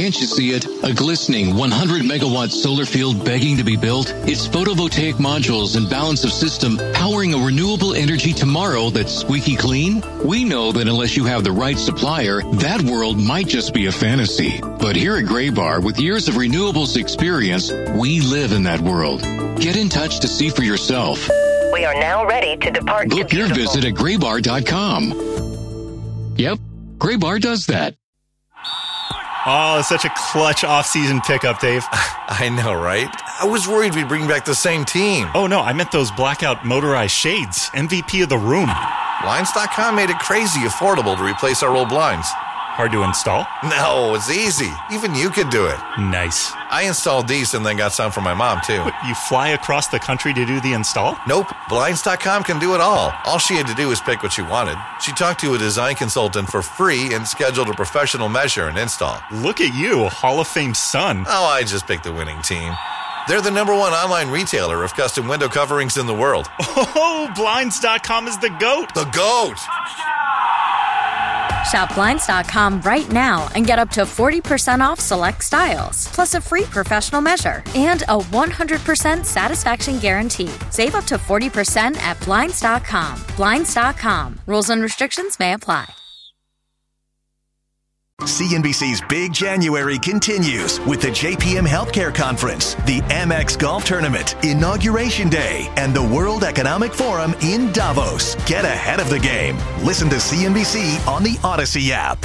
Can't you see it? A glistening 100-megawatt solar field begging to be built? It's photovoltaic modules and balance of system powering a renewable energy tomorrow that's squeaky clean? We know that unless you have the right supplier, that world might just be a fantasy. But here at Graybar, with years of renewables experience, we live in that world. Get in touch to see for yourself. We are now ready to depart. Book your visit at graybar.com. Yep, Graybar does that. Oh, it's such a clutch off-season pickup, Dave. I know, right? I was worried we'd bring back the same team. Oh, no, I meant those blackout motorized shades. MVP of the room. Blinds.com made it crazy affordable to replace our old blinds. Hard to install? No, it's easy. Even you could do it. Nice. I installed these and then got some for my mom, too. What, you fly across the country to do the install? Nope. Blinds.com can do it all. All she had to do was pick what she wanted. She talked to a design consultant for free and scheduled a professional measure and install. Look at you, Hall of Fame son. Oh, I just picked the winning team. They're the #1 online retailer of custom window coverings in the world. Oh, Blinds.com is the GOAT. The GOAT! Shop Blinds.com right now and get up to 40% off select styles, plus a free professional measure and a 100% satisfaction guarantee. Save up to 40% at Blinds.com. Blinds.com. Rules and restrictions may apply. CNBC's Big January continues with the JPM Healthcare Conference, the Amex Golf Tournament, Inauguration Day, and the World Economic Forum in Davos. Get ahead of the game. Listen to CNBC on the Odyssey app.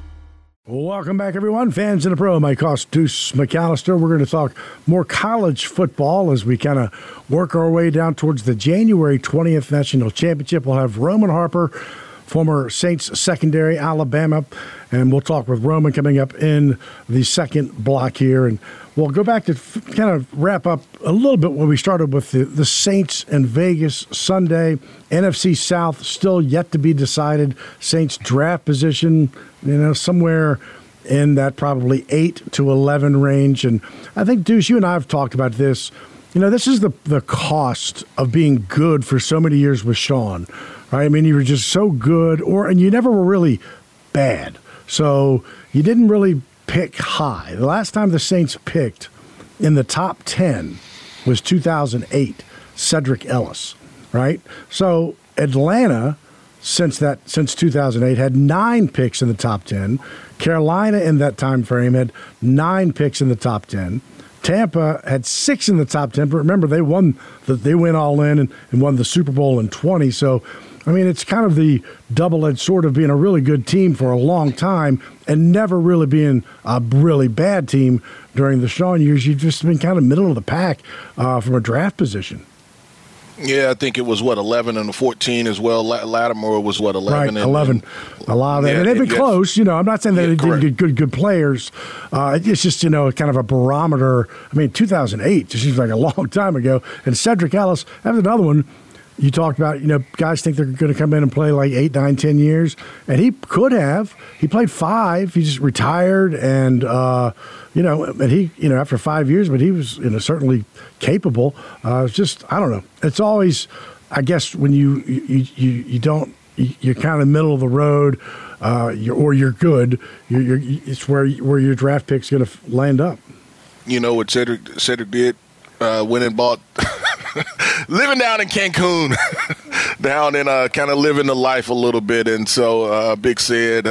Welcome back, everyone. Fans and the Pro. My host, Deuce McAllister. We're going to talk more college football as we kind of work our way down towards the January 20th National Championship. We'll have Roman Harper, former Saints secondary, Alabama, and we'll talk with Roman coming up in the second block here. And we'll go back to kind of wrap up a little bit when we started with the Saints and Vegas Sunday. NFC South still yet to be decided. Saints draft position, somewhere in that probably 8 to 11 range. And I think, Deuce, you and I have talked about this. This is the cost of being good for so many years with Sean. Right? I mean, you were just so good, and you never were really bad. So you didn't really pick high. The last time the Saints picked in the top 10 was 2008, Cedric Ellis, right? So Atlanta, since 2008, had 9 picks in the top 10. Carolina in that time frame had 9 picks in the top 10. Tampa had 6 in the top 10, but remember, they went all in and won the Super Bowl in 20. So, I mean, it's kind of the double-edged sword of being a really good team for a long time and never really being a really bad team during the Sean years. You've just been kind of middle of the pack from a draft position. Yeah, I think it was, 11 and 14 as well. Lattimore was, 11? Right, 11. A lot of that. And they've been close. I'm not saying that they didn't get good players. It's just, kind of a barometer. I mean, 2008 just seems like a long time ago. And Cedric Ellis, that's another one. You talked about, guys think they're going to come in and play like 8, 9, 10 years. And he could have. He played 5. He just retired. And, and he, after 5 years, but he was, certainly capable. It's just, I don't know. It's always, I guess, when you don't, you're kind of middle of the road, you're good. It's where your draft pick's going to land up. You know what Cedric did? Went and bought living down in Cancun, down in kind of living the life a little bit. And so Big Ced,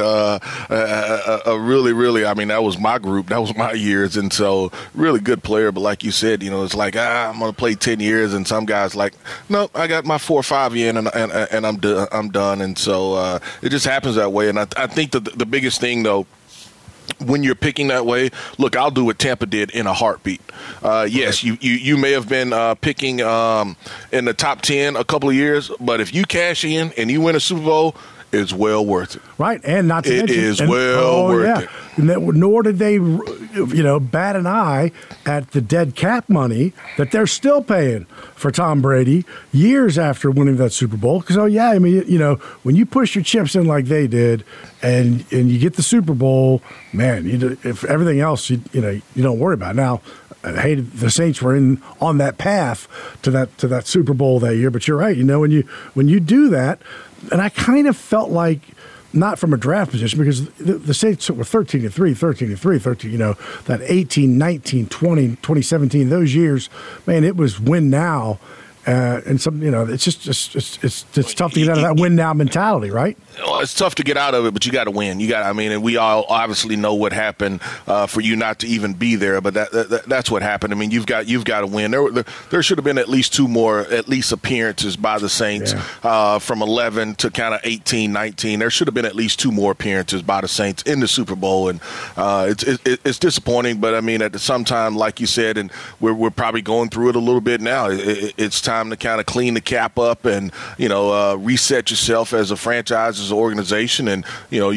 really, really, I mean, that was my group. That was my years. And so really good player. But like you said, it's like, I'm going to play 10 years. And some guys like, nope, I got my 4 or 5 in and I'm done. And so it just happens that way. And I think the biggest thing, though, when you're picking that way, look, I'll do what Tampa did in a heartbeat. Yes, you may have been picking in the top 10 a couple of years, but if you cash in and you win a Super Bowl, it's well worth it. Right, and not to mention, it is well worth it. Nor did they, bat an eye at the dead cap money that they're still paying for Tom Brady years after winning that Super Bowl. Because, when you push your chips in like they did, and you get the Super Bowl, man, if everything else, you don't worry about it. Now, hey, the Saints were on that path to that Super Bowl that year. But you're right. When you do that, and I kind of felt like not from a draft position, because the Saints were 13-3, that 18, 19, 20, 2017, those years, man, it was win now. And some, it's just it's tough to get out of that win now mentality, right? Well, it's tough to get out of it, but you got to win. And we all obviously know what happened for you not to even be there. But that's what happened. I mean, you've got to win. There should have been at least two more appearances by the Saints from 11 to kind of 18, 19. There should have been at least two more appearances by the Saints in the Super Bowl, and it's disappointing. But I mean, at some time, like you said, and we're probably going through it a little bit now. It's time to kind of clean the cap up and reset yourself as a franchise, as an organization, and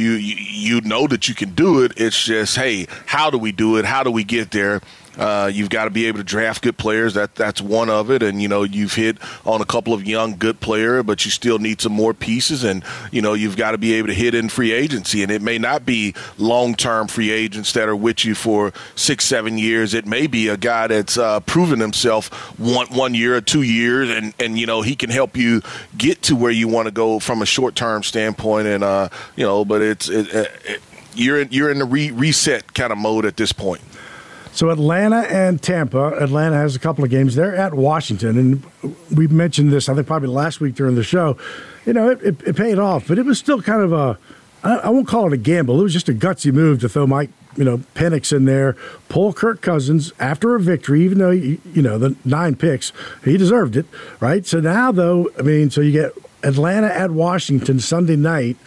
you know that you can do it. It's just, hey, how do we do it? How do we get there? You've got to be able to draft good players. That's one of it. And, you've hit on a couple of young, good players, but you still need some more pieces. And, you've got to be able to hit in free agency. And it may not be long-term free agents that are with you for 6-7 years. It may be a guy that's proven himself 1 year or 2 years. And he can help you get to where you want to go from a short-term standpoint. And, but you're in the reset kind of mode at this point. So Atlanta and Tampa. Atlanta has a couple of games. They're at Washington, and we mentioned this, I think, probably last week during the show. It paid off, but it was still kind of I won't call it a gamble. It was just a gutsy move to throw Mike, Penix in there, pull Kirk Cousins after a victory, even though, the 9 picks, he deserved it, right? So now, though, so you get Atlanta at Washington Sunday night.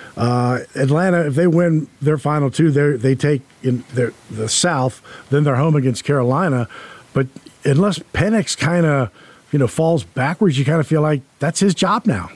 Atlanta, if they win their final two, they take in the South, then they're home against Carolina. But unless Penix kind of, falls backwards, you kind of feel like that's his job now.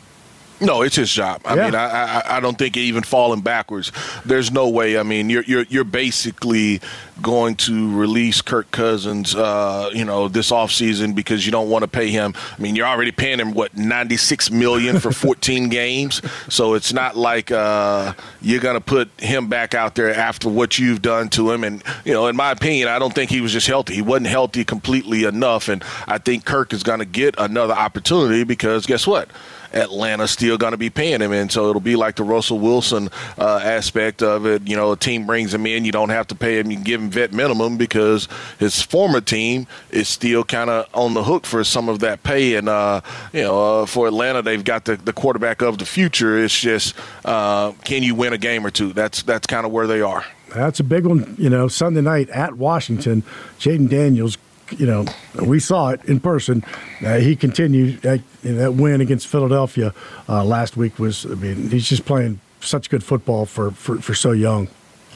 No, it's his job. I mean, I don't think even falling backwards. There's no way. I mean, you're basically going to release Kirk Cousins, this offseason because you don't want to pay him. I mean, you're already paying him $96 million for 14 games. So it's not like you're going to put him back out there after what you've done to him. And in my opinion, I don't think he was just healthy. He wasn't healthy completely enough. And I think Kirk is going to get another opportunity because guess what? Atlanta's still going to be paying him, and so it'll be like the Russell Wilson aspect of it. A team brings him in, you don't have to pay him, you can give him vet minimum because his former team is still kind of on the hook for some of that pay. And for Atlanta, they've got the quarterback of the future. It's just can you win a game or two? That's kind of where they are. That's a big one. Sunday night at Washington, Jaden Daniels. We saw it in person. He continued that win against Philadelphia last week. He's just playing such good football for so young.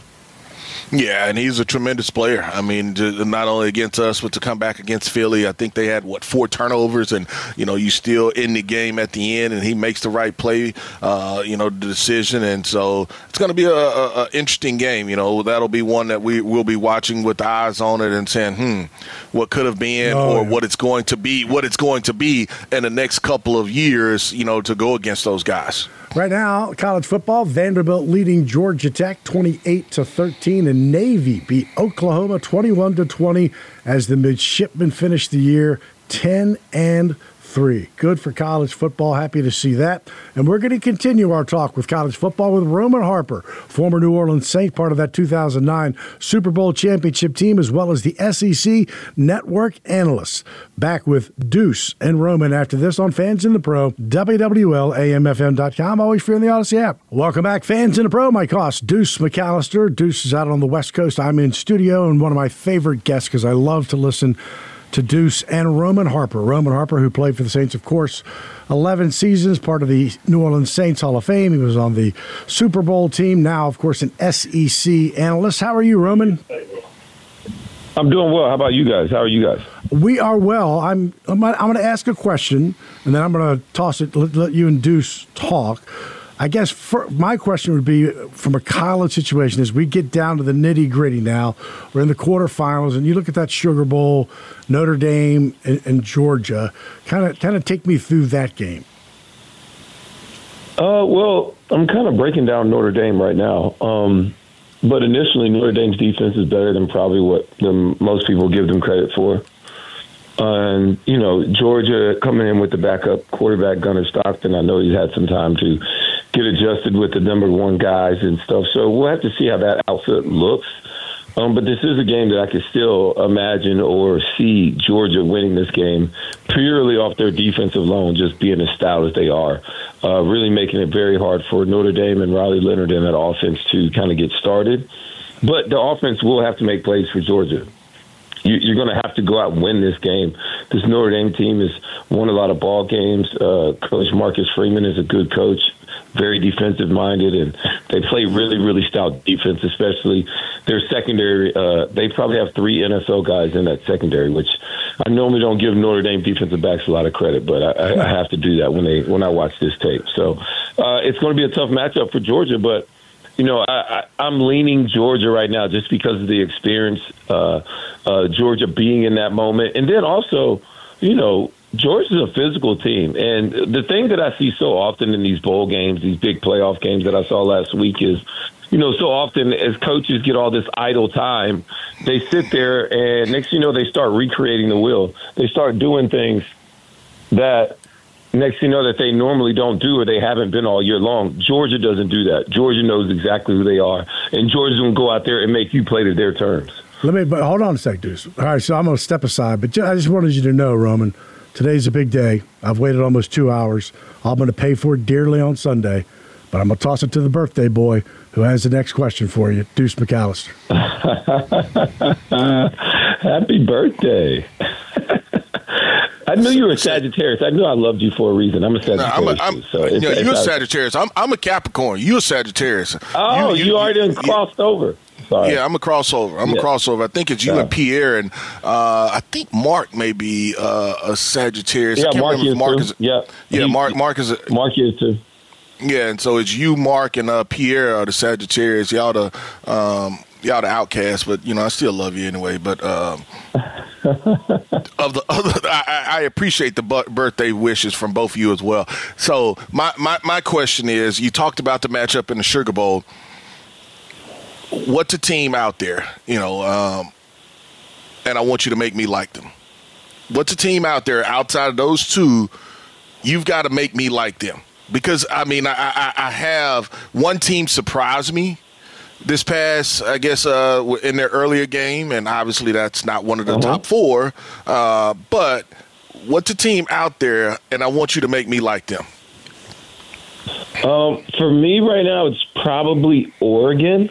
Yeah, and he's a tremendous player. I mean, not only against us, but to come back against Philly. I think they had, 4 turnovers, and, you still in the game at the end, and he makes the right play, the decision. And so it's going to be a interesting game. That'll be one that we'll be watching with eyes on it and saying, what could have been what it's going to be in the next couple of years, to go against those guys. Right now, college football, Vanderbilt leading Georgia Tech 28-13, and Navy beat Oklahoma 21-20 as the midshipmen finished the year 10-3. Good for college football. Happy to see that. And we're going to continue our talk with college football with Roman Harper, former New Orleans Saint, part of that 2009 Super Bowl championship team, as well as the SEC network analysts. Back with Deuce and Roman after this on Fans in the Pro, WWL-AMFM.com, always free on the Odyssey app. Welcome back, Fans in the Pro. My host, Deuce McAllister. Deuce is out on the West Coast. I'm in studio, and one of my favorite guests because I love to listen to Deuce and Roman Harper. Roman Harper, who played for the Saints, of course, 11 seasons, part of the New Orleans Saints Hall of Fame. He was on the Super Bowl team. Now, of course, an SEC analyst. How are you, Roman? I'm doing well. How about you guys? How are you guys? We are well. I'm going to ask a question, and then I'm going to toss it, let you and Deuce talk. I guess my question would be from a college situation as we get down to the nitty-gritty now. We're in the quarterfinals, and you look at that Sugar Bowl, Notre Dame and Georgia. Kind of take me through that game. Well, I'm kind of breaking down Notre Dame right now. But initially, Notre Dame's defense is better than probably what most people give them credit for. And, Georgia coming in with the backup quarterback, Gunnar Stockton, I know he's had some time to get adjusted with the number one guys and stuff. So we'll have to see how that outfit looks. But this is a game that I could still imagine or see Georgia winning this game purely off their defensive line, just being as stout as they are, really making it very hard for Notre Dame and Riley Leonard and that offense to kind of get started. But the offense will have to make plays for Georgia. You're going to have to go out and win this game. This Notre Dame team has won a lot of ball games. Coach Marcus Freeman is a good coach, very defensive-minded, and they play really, really stout defense, especially their secondary. They probably have 3 NFL guys in that secondary, which I normally don't give Notre Dame defensive backs a lot of credit, but I have to do that when I watch this tape. So it's going to be a tough matchup for Georgia, but you know, I'm leaning Georgia right now just because of the experience, Georgia being in that moment. And then also, you know, Georgia's a physical team. And the thing that I see so often in these bowl games, these big playoff games that I saw last week is, you know, so often as coaches get all this idle time, they sit there and next thing you know, they start recreating the wheel. They start doing things that next thing you know that they normally don't do or they haven't been all year long. Georgia doesn't do that. Georgia knows exactly who they are. And Georgia's going to go out there and make you play to their terms. But hold on a sec, Deuce. All right, so I'm going to step aside. But I just wanted you to know, Roman, today's a big day. I've waited almost 2 hours. I'm going to pay for it dearly on Sunday. But I'm going to toss it to the birthday boy who has the next question for you, Deuce McAllister. Happy birthday. I knew you were a Sagittarius. I knew I loved you for a reason. I'm a Sagittarius. You're a Sagittarius. I'm a Capricorn. You're a Sagittarius. Oh, you already crossed over. Sorry. Yeah, I'm a crossover. I'm a crossover. I think it's you and Pierre, and I think Mark may be a Sagittarius. Yeah, I can't Mark remember if Mark is. Yeah, Mark is. Mark is too. Yeah, and so it's you, Mark, and Pierre are the Sagittarius. Y'all the outcasts, but you know I still love you anyway. But I appreciate the birthday wishes from both of you as well. So my question is, you talked about the matchup in the Sugar Bowl. What's a team out there, you know, and I want you to make me like them. What's a team out there outside of those two? You've got to make me like them. Because, I mean, I have one team surprise me this past, I guess, in their earlier game, and obviously that's not one of the top 4. But what's a team out there, and I want you to make me like them? For me right now, it's probably Oregon.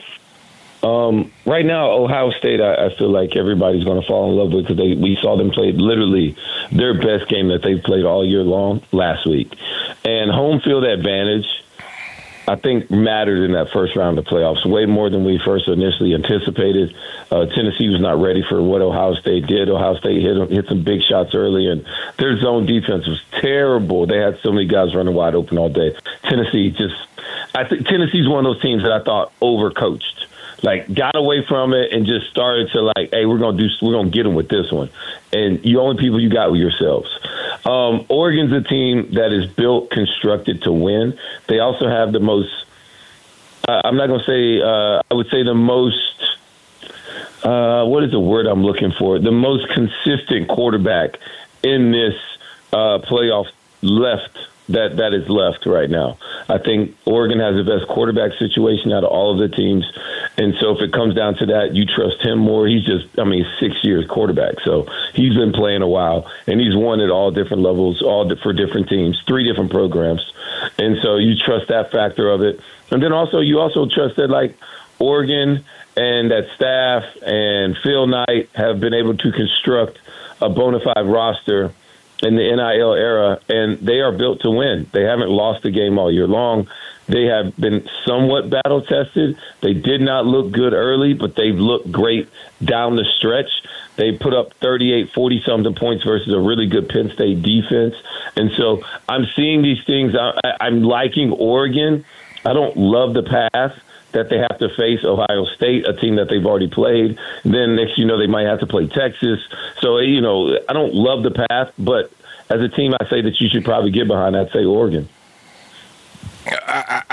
Right now, Ohio State, I feel like everybody's going to fall in love with because we saw them play literally their best game that they've played all year long last week. And home field advantage, I think, mattered in that first round of playoffs way more than we first initially anticipated. Tennessee was not ready for what Ohio State did. Ohio State hit some big shots early, and their zone defense was terrible. They had so many guys running wide open all day. I think Tennessee's one of those teams that I thought overcoached. Like, got away from it and just started to like, hey, we're gonna get them with this one, and the only people you got were yourselves. Oregon's a team that is constructed to win. They also have the most. I'm not gonna say. I would say the most. What is the word I'm looking for? The most consistent quarterback in this playoff that is left right now. I think Oregon has the best quarterback situation out of all of the teams. And so if it comes down to that, you trust him more. He's 6 years quarterback. So he's been playing a while, and he's won at all different levels, for different teams, 3 different programs. And so you trust that factor of it. And then you also trust that, like, Oregon and that staff and Phil Knight have been able to construct a bona fide roster in the NIL era, and they are built to win. They haven't lost a game all year long. They have been somewhat battle-tested. They did not look good early, but they've looked great down the stretch. They put up 38, 40-something points versus a really good Penn State defense. And so I'm seeing these things. I'm liking Oregon. I don't love the path that they have to face Ohio State, a team that they've already played. Then next, they might have to play Texas. So, I don't love the path, but as a team, I say that you should probably get behind. I'd say Oregon. I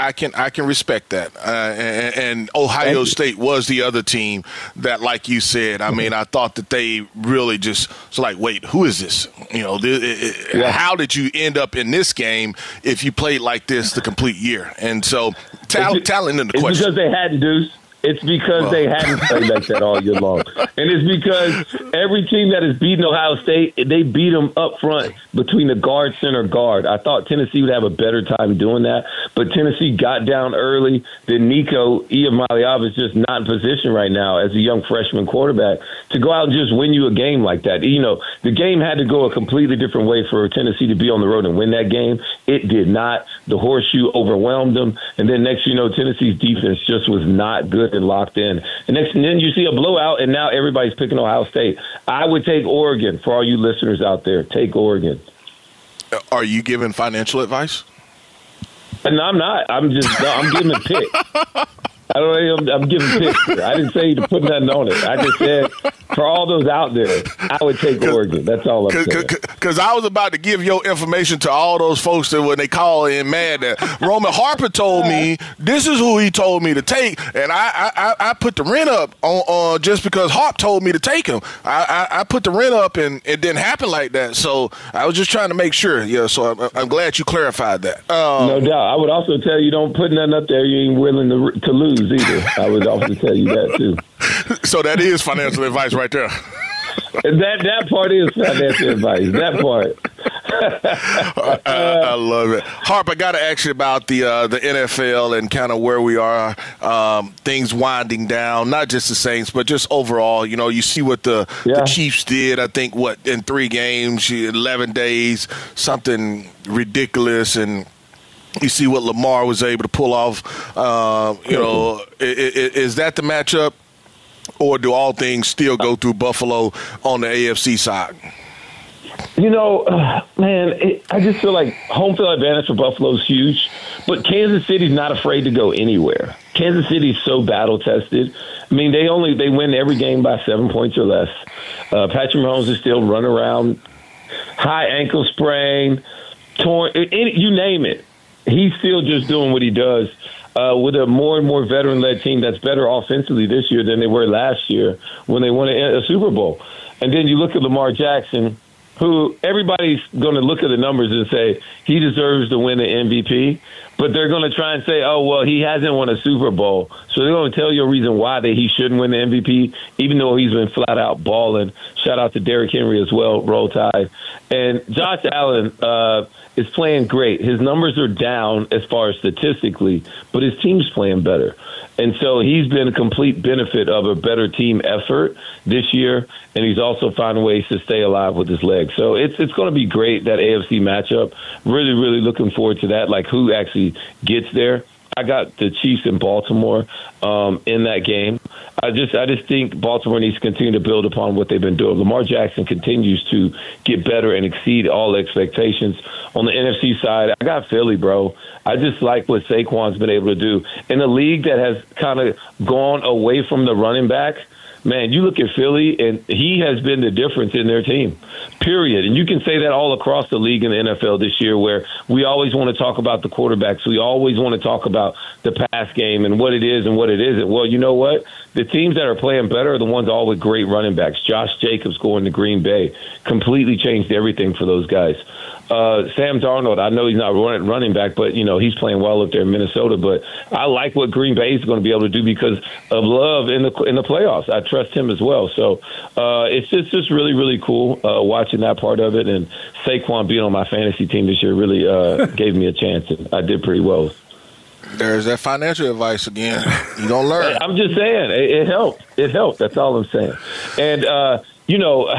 I can respect that. And Ohio State was the other team that, like you said, I mean, I thought that they really just was like, wait, who is this? You know, how did you end up in this game if you played like this the complete year? And so talent in the question. It's because they hadn't, Deuce. It's because they hadn't played like that all year long. And it's because every team that has beaten Ohio State, they beat them up front between the guard, center, guard. I thought Tennessee would have a better time doing that, but Tennessee got down early. Then Nico Iamaleava is just not in position right now as a young freshman quarterback to go out and just win you a game like that. You know, the game had to go a completely different way for Tennessee to be on the road and win that game. It did not. The horseshoe overwhelmed them. And then next, you know, Tennessee's defense just was not good and locked in. And then you see a blowout, and now everybody's picking Ohio State. I would take Oregon for all you listeners out there. Take Oregon. Are you giving financial advice? No, I'm not. I'm giving a pick. I'm giving picks. I didn't say to put nothing on it. I just said for all those out there, I would take Oregon. That's all I'm saying. Because I was about to give your information to all those folks that when they call in mad that Roman Harper told me this is who he told me to take, and I put the rent up on just because Harp told me to take him. I put the rent up and it didn't happen like that. So I was just trying to make sure. Yeah. So I'm glad you clarified that. No doubt. I would also tell you don't put nothing up there you ain't willing to lose either. I would also tell you that too. So that is financial advice right there. That part is financial advice. That part. I love it. Harp, I got to ask you about the NFL and kind of where we are, things winding down, not just the Saints, but just overall. You know, you see what the Chiefs did, I think, in 3 games, 11 days, something ridiculous, and you see what Lamar was able to pull off. You know, is that the matchup, or do all things still go through Buffalo on the AFC side? You know, man, I just feel like home field advantage for Buffalo is huge, but Kansas City's not afraid to go anywhere. Kansas City's so battle-tested. I mean, they win every game by 7 points or less. Patrick Mahomes is still running around, high ankle sprain, torn, you name it. He's still just doing what he does with a more and more veteran-led team that's better offensively this year than they were last year when they won a Super Bowl. And then you look at Lamar Jackson, who everybody's going to look at the numbers and say he deserves to win the MVP, but they're going to try and say, oh, well, he hasn't won a Super Bowl. So they're going to tell you a reason why he shouldn't win the MVP, even though he's been flat out balling. Shout out to Derrick Henry as well, Roll Tide. And Josh Allen is playing great. His numbers are down as far as statistically, but his team's playing better. And so he's been a complete benefit of a better team effort this year, and he's also finding ways to stay alive with his legs. So it's going to be great, that AFC matchup. Really, really looking forward to that, like who actually gets there. I got the Chiefs in Baltimore in that game. I just think Baltimore needs to continue to build upon what they've been doing. Lamar Jackson continues to get better and exceed all expectations. On the NFC side, I got Philly, bro. I just like what Saquon's been able to do. In a league that has kind of gone away from the running back, man, you look at Philly, and he has been the difference in their team, period. And you can say that all across the league in the NFL this year, where we always want to talk about the quarterbacks. We always want to talk about the pass game and what it is and what it isn't. Well, you know what? The teams that are playing better are the ones all with great running backs. Josh Jacobs going to Green Bay completely changed everything for those guys. Sam Darnold, I know he's not running back, but, you know, he's playing well up there in Minnesota. But I like what Green Bay is going to be able to do because of Love in the playoffs. I trust him as well. So it's just really, really cool watching that part of it. And Saquon being on my fantasy team this year really gave me a chance, and I did pretty well. There's that financial advice again. You don't learn. I'm just saying, it helped. It helped. That's all I'm saying. And, you know,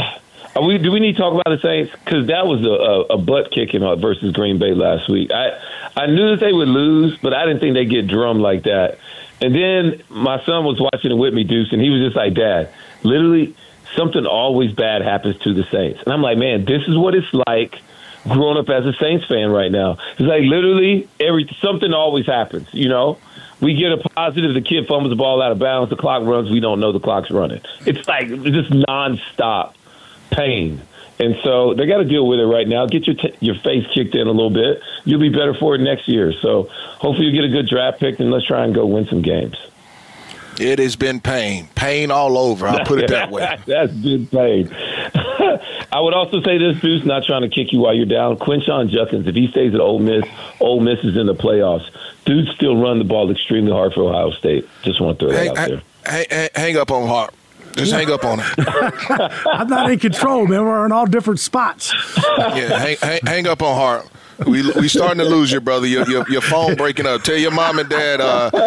do we need to talk about the Saints? Because that was a butt kicking versus Green Bay last week. I knew that they would lose, but I didn't think they'd get drummed like that. And then my son was watching it with me, Deuce, and he was just like, Dad, literally something always bad happens to the Saints. And I'm like, man, this is what it's like growing up as a Saints fan right now. It's like literally something always happens, you know? We get a positive, the kid fumbles the ball out of bounds, the clock runs, we don't know the clock's running. It's like just nonstop pain. And so they got to deal with it right now. Get your face kicked in a little bit. You'll be better for it next year. So hopefully you get a good draft pick, and let's try and go win some games. It has been pain all over. I'll put it that way. That's been pain. I would also say this, Deuce, not trying to kick you while you're down. Quinshon Judkins, if he stays at Ole Miss is in the playoffs. Dude still run the ball extremely hard for Ohio State. Just want to throw that out there. Hang up on Hart. Just hang up on it. I'm not in control, man. We're in all different spots. Yeah, hang up on Hart. We starting to lose you, brother. Your phone breaking up. Tell your mom and dad.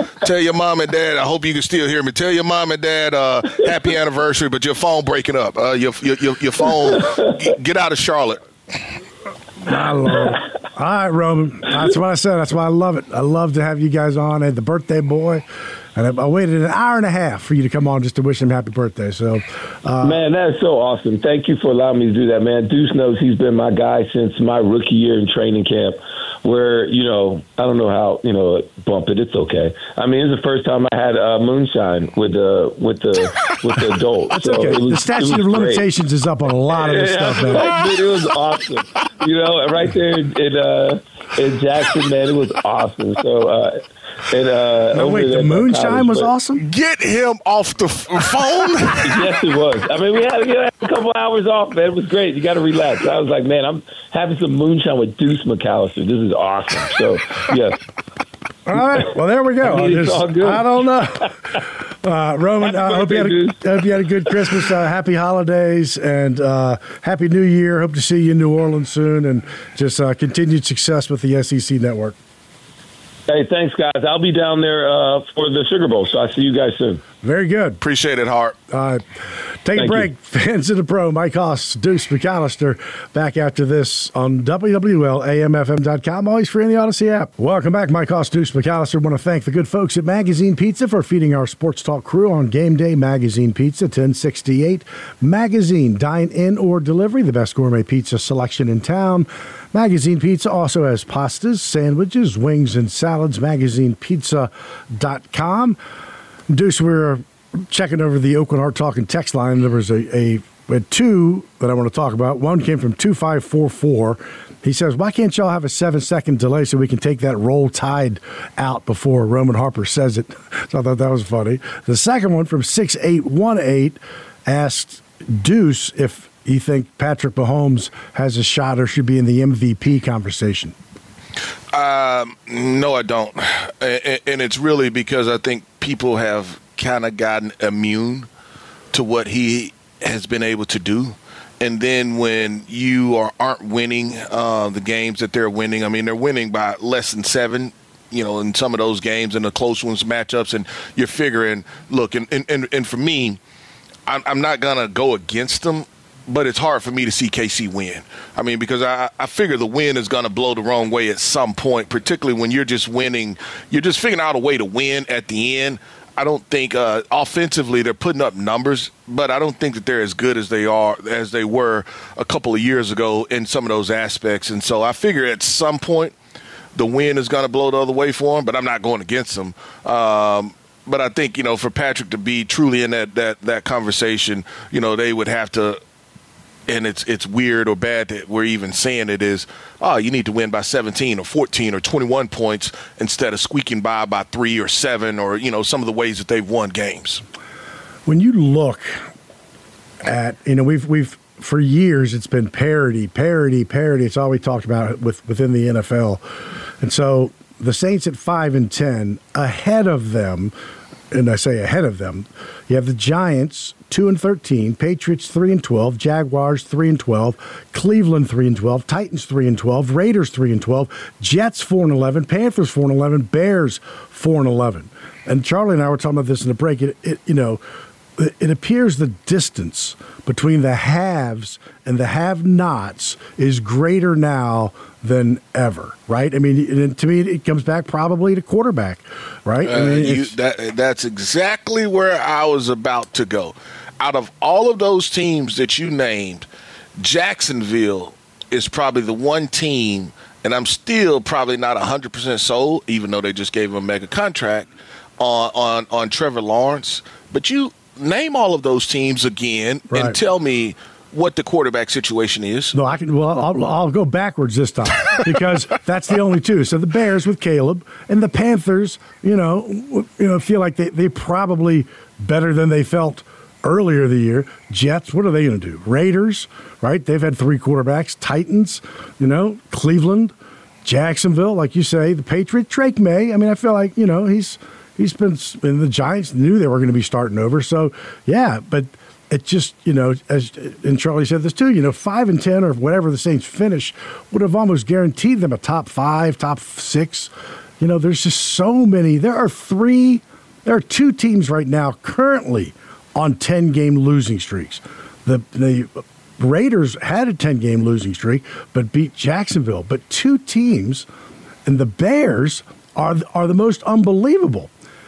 I hope you can still hear me. Tell your mom and dad happy anniversary, but your phone breaking up. Your phone. Get out of Charlotte. My Lord. All right, Roman. That's what I said. That's why I love it. I love to have you guys on. I had the birthday boy. And I waited an hour and a half for you to come on just to wish him happy birthday. So, man, that's so awesome. Thank you for allowing me to do that, man. Deuce knows he's been my guy since my rookie year in training camp where, I don't know how, bump it. It's okay. I mean, it's the first time I had moonshine with the adults. That's so okay. The statute of limitations is up on a lot of this stuff, man. Dude, it was awesome. Right there in Jackson, man, it was awesome. So, the moonshine was awesome? Get him off the phone? Yes, it was. I mean, we had a couple hours off, man. It was great. You got to relax. I was like, man, I'm having some moonshine with Deuce McAllister. This is awesome. So, yes. All right. Well, there we go. It's all good. I don't know. Roman, I hope you had a good Christmas. Happy holidays and Happy New Year. Hope to see you in New Orleans soon and just continued success with the SEC Network. Hey, thanks, guys. I'll be down there for the Sugar Bowl, so I'll see you guys soon. Very good. Appreciate it, Hart. Take a break. Fans of the Pro, Mike Hoss, Deuce McAllister, back after this on WWLAMFM.com. Always free in the Odyssey app. Welcome back, Mike Hoss, Deuce McAllister. Want to thank the good folks at Magazine Pizza for feeding our Sports Talk crew on game day. Magazine Pizza, 1068 Magazine. Dine in or delivery, the best gourmet pizza selection in town. Magazine Pizza also has pastas, sandwiches, wings, and salads. MagazinePizza.com. Deuce, we're checking over the Oakland Heart Talking text line. There was we had two that I want to talk about. One came from 2544. He says, why can't y'all have a 7-second delay so we can take that Roll Tide out before Roman Harper says it? So I thought that was funny. The second one from 6818 asked Deuce if you think Patrick Mahomes has a shot or should be in the MVP conversation. No, I don't. And it's really because I think people have kind of gotten immune to what he has been able to do. And then when you aren't winning the games that they're winning, I mean, they're winning by less than 7, in some of those games and the close ones matchups. And you're figuring, look, and for me, I'm not going to go against them. But it's hard for me to see KC win. I mean, because I figure the win is going to blow the wrong way at some point, particularly when you're just winning. You're just figuring out a way to win at the end. I don't think offensively they're putting up numbers, but I don't think that they're as good as they were a couple of years ago in some of those aspects. And so I figure at some point the win is going to blow the other way for them, but I'm not going against them. But I think, for Patrick to be truly in that conversation, they would have to. And it's weird or bad that we're even saying it is, you need to win by 17 or 14 or 21 points instead of squeaking by 3 or 7 or, some of the ways that they've won games. When you look at, we've for years it's been parity. It's all we talked about within the NFL. And so the Saints at 5-10, ahead of them, and I say ahead of them, you have the Giants 2-13, Patriots 3-12, Jaguars 3-12, Cleveland 3-12, Titans 3-12, Raiders 3-12, Jets 4-11, Panthers 4-11, Bears 4-11. And Charlie and I were talking about this in the break. It appears the distance between the haves and the have-nots is greater now than ever, right? I mean, to me, it comes back probably to quarterback, right? That's exactly where I was about to go. Out of all of those teams that you named, Jacksonville is probably the one team, and I'm still probably not 100% sold, even though they just gave him a mega contract on Trevor Lawrence. But you name all of those teams again and tell me what the quarterback situation is. No, I can. Well, I'll go backwards this time because that's the only two. So the Bears with Caleb and the Panthers, feel like they probably better than they felt earlier the year. Jets, what are they going to do? Raiders, right? They've had 3 quarterbacks. Titans, Cleveland, Jacksonville, like you say, the Patriots, Drake May. I mean, I feel like, he's been, and the Giants knew they were going to be starting over. So, yeah, but it just, and Charlie said this too, 5-10 or whatever the Saints finish would have almost guaranteed them a top 5, top 6. There's just so many. There are 2 teams right now currently on 10-game losing streaks. The Raiders had a 10-game losing streak, but beat Jacksonville. But 2 teams, and the Bears are the most unbelievable.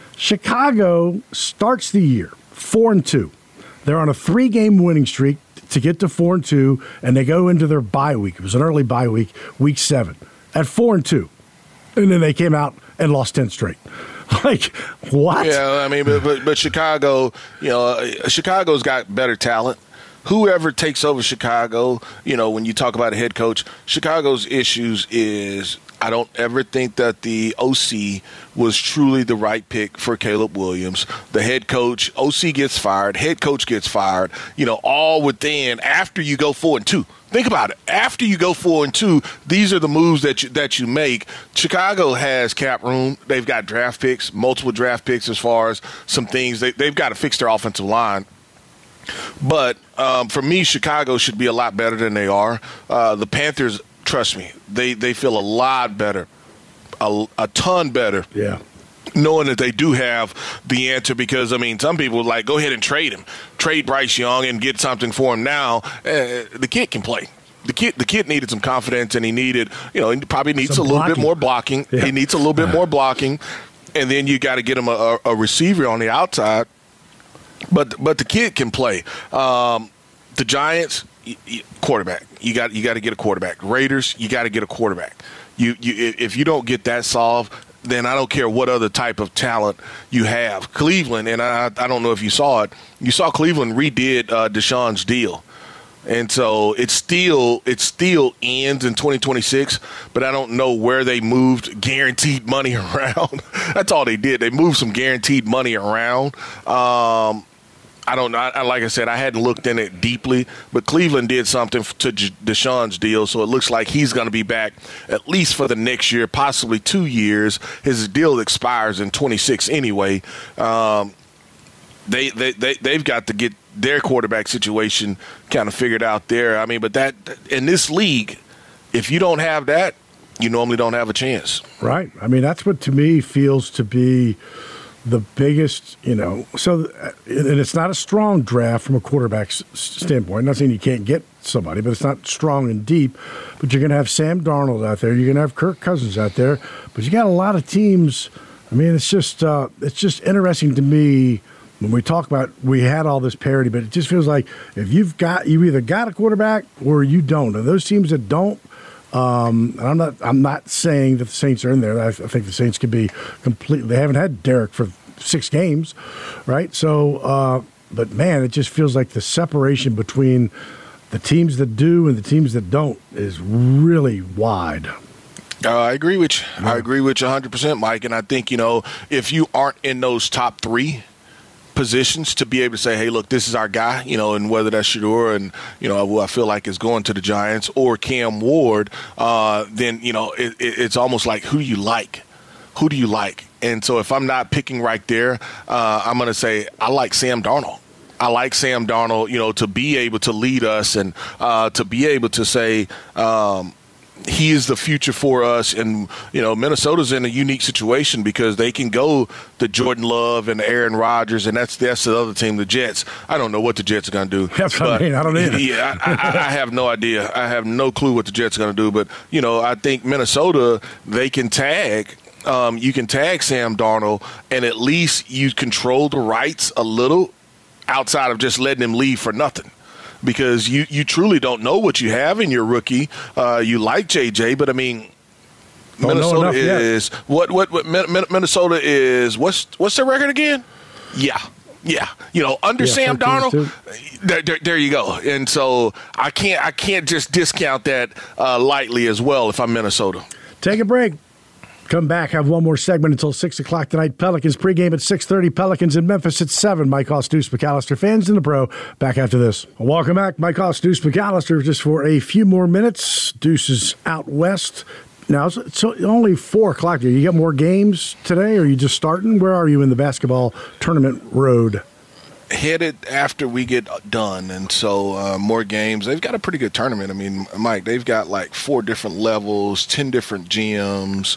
Chicago starts the year 4-2. They're on a 3-game winning streak to get to 4-2, and they go into their bye week. It was an early bye week, week 7, at 4-2. And then they came out and lost 10 straight. Like, what? Yeah, I mean, but Chicago, Chicago's got better talent. Whoever takes over Chicago, when you talk about a head coach, Chicago's issues is I don't ever think that the OC was truly the right pick for Caleb Williams. The head coach, OC gets fired, head coach gets fired, all within after you go 4-2. Think about it. After you go 4-2, these are the moves that you make. Chicago has cap room. They've got draft picks, multiple draft picks as far as some things. They've got to fix their offensive line. But for me, Chicago should be a lot better than they are. The Panthers, trust me, they feel a lot better, a ton better. Yeah. Knowing that they do have the answer because, some people are like, go ahead and trade him. Trade Bryce Young and get something for him now. The kid can play. The kid needed some confidence, and he needed, he probably needs some a little bit more blocking. Yeah. He needs a little bit more blocking. And then you got to get him a receiver on the outside. But the kid can play. The Giants, quarterback. You got to get a quarterback. Raiders, you got to get a quarterback. If you don't get that solved, then I don't care what other type of talent you have. Cleveland, and I don't know if you saw it. You saw Cleveland redid Deshaun's deal. And so it still ends in 2026, but I don't know where they moved guaranteed money around. That's all they did. They moved some guaranteed money around. I don't know. Like I said, I hadn't looked in it deeply, but Cleveland did something to Deshaun's deal, so it looks like he's going to be back at least for the next year, possibly 2 years. His deal expires in 26 anyway. They've got to get their quarterback situation kind of figured out there. But that in this league, if you don't have that, you normally don't have a chance. Right. That's what to me feels to be the biggest, so, and it's not a strong draft from a quarterback's standpoint. I'm not saying you can't get somebody, but it's not strong and deep. But you're going to have Sam Darnold out there. You're going to have Kirk Cousins out there. But you got a lot of teams. It's just interesting to me when we talk about we had all this parity, but it just feels like if you either got a quarterback or you don't. And those teams that don't, and I'm not saying that the Saints are in there. I think the Saints could be completely. They haven't had Derek for 6 games, right? So, but man, it just feels like the separation between the teams that do and the teams that don't is really wide. I agree with you. Yeah. I agree with you 100%, Mike. And I think if you aren't in those top 3 positions to be able to say, hey, look, this is our guy, and whether that's Shedeur and, who I feel like is going to the Giants or Cam Ward, then, it's almost like who do you like? Who do you like? And so if I'm not picking right there, I'm going to say I like Sam Darnold. I like Sam Darnold, to be able to lead us and to be able to say, he is the future for us. And, Minnesota's in a unique situation because they can go to Jordan Love and Aaron Rodgers, and that's the other team, the Jets. I don't know what the Jets are going to do. That's what I mean. I don't either. Yeah, I have no idea. I have no clue what the Jets are going to do. But, I think Minnesota, they can tag. You can tag Sam Darnold, and at least you control the rights a little outside of just letting him leave for nothing. Because you truly don't know what you have in your rookie. You like JJ, but Minnesota is what Minnesota is. What's their record again? Yeah, Yeah, under Sam Darnold, there you go. And so I can't just discount that lightly as well if I'm Minnesota. Take a break. Come back. Have one more segment until 6 o'clock tonight. Pelicans pregame at 6:30. Pelicans in Memphis at 7. Mike Hoss, Deuce McAllister. Fans in the Pro. Back after this. Welcome back. Mike Hoss, Deuce McAllister. Just for a few more minutes. Deuce is out west. Now, it's only 4 o'clock. You got more games today, or are you just starting? Where are you in the basketball tournament road? Headed after we get done, and so more games. They've got a pretty good tournament. I mean, Mike, they've got like 4 different levels, 10 different gyms.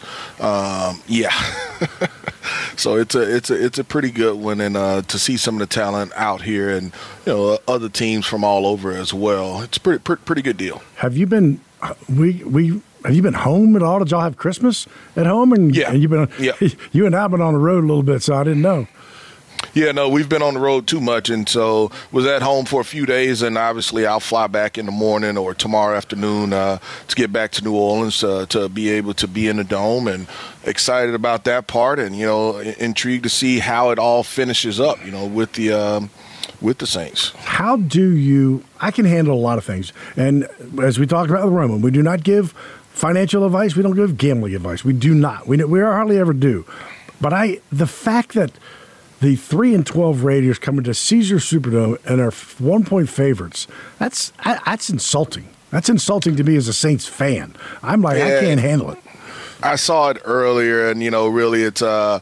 So it's a pretty good one, and to see some of the talent out here, and other teams from all over as well. It's a pretty good deal. Have you been? Have you been home at all? Did y'all have Christmas at home? And you've been. Yeah. You and I have been on the road a little bit, so I didn't know. Yeah, no, we've been on the road too much, and so was at home for a few days, and obviously I'll fly back in the morning or tomorrow afternoon to get back to New Orleans to be able to be in the Dome, and excited about that part, and intrigued to see how it all finishes up, with the Saints. How do you – I can handle a lot of things, and as we talked about with Roman, we do not give financial advice. We don't give gambling advice. We do not. We hardly ever do. But the fact that – the 3-12 Raiders coming to Caesars Superdome and are 1-point favorites. That's insulting. That's insulting to me as a Saints fan. I'm like, I can't handle it. I saw it earlier, and really, it's. I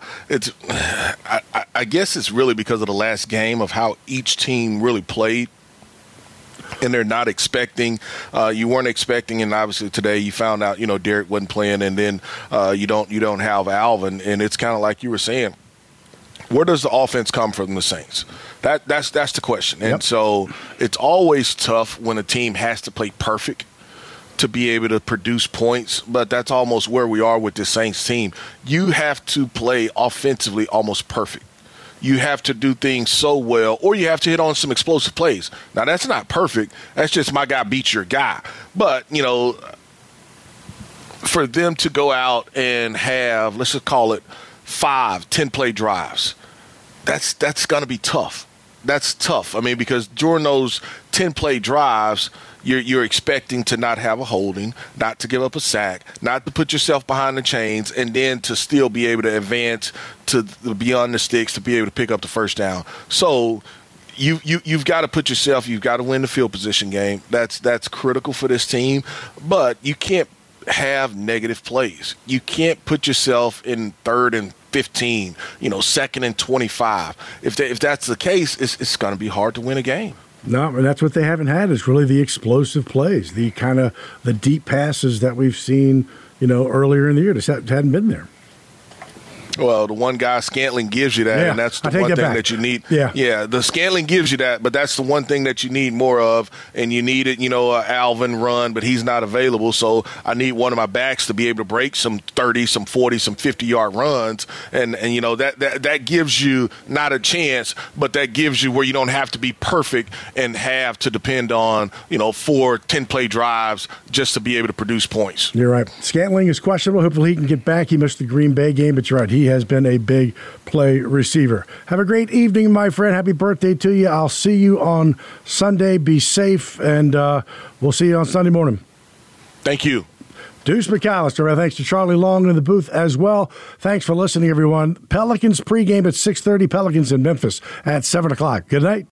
guess it's really because of the last game of how each team really played. And they're not expecting. You weren't expecting, and obviously today you found out. Derek wasn't playing, and then you don't have Alvin, and it's kind of like you were saying. Where does the offense come from the Saints? That's the question. And so it's always tough when a team has to play perfect to be able to produce points, but that's almost where we are with the Saints team. You have to play offensively almost perfect. You have to do things so well, or you have to hit on some explosive plays. Now, that's not perfect. That's just my guy beats your guy. But, for them to go out and have, let's just call it, 5 10-play drives, that's going to be tough. That's tough. I mean, because during those 10-play drives, you're expecting to not have a holding, not to give up a sack, not to put yourself behind the chains, and then to still be able to advance to beyond the sticks to be able to pick up the first down. So you've got to put yourself. You've got to win the field position game. That's critical for this team, but you can't have negative plays. You can't put yourself in 3rd and 15, 2nd and 25. If that's the case, it's going to be hard to win a game. No, and that's what they haven't had is really the explosive plays, the kind of the deep passes that we've seen, earlier in the year. Just hadn't been there. Well, the one guy, Scantling, gives you that, and that's the one thing that you need. Yeah, the Scantling gives you that, but that's the one thing that you need more of, and you need it, Alvin run, but he's not available, so I need one of my backs to be able to break some 30, some 40, some 50-yard runs, and that gives you not a chance, but that gives you where you don't have to be perfect and have to depend on, 4 10-play drives just to be able to produce points. You're right. Scantling is questionable. Hopefully he can get back. He missed the Green Bay game, but you're right. He has been a big play receiver. Have a great evening, my friend. Happy birthday to you. I'll see you on Sunday. Be safe, and we'll see you on Sunday morning. Thank you. Deuce McAllister. Thanks to Charlie Long in the booth as well. Thanks for listening, everyone. Pelicans pregame at 6:30. Pelicans in Memphis at 7 o'clock. Good night.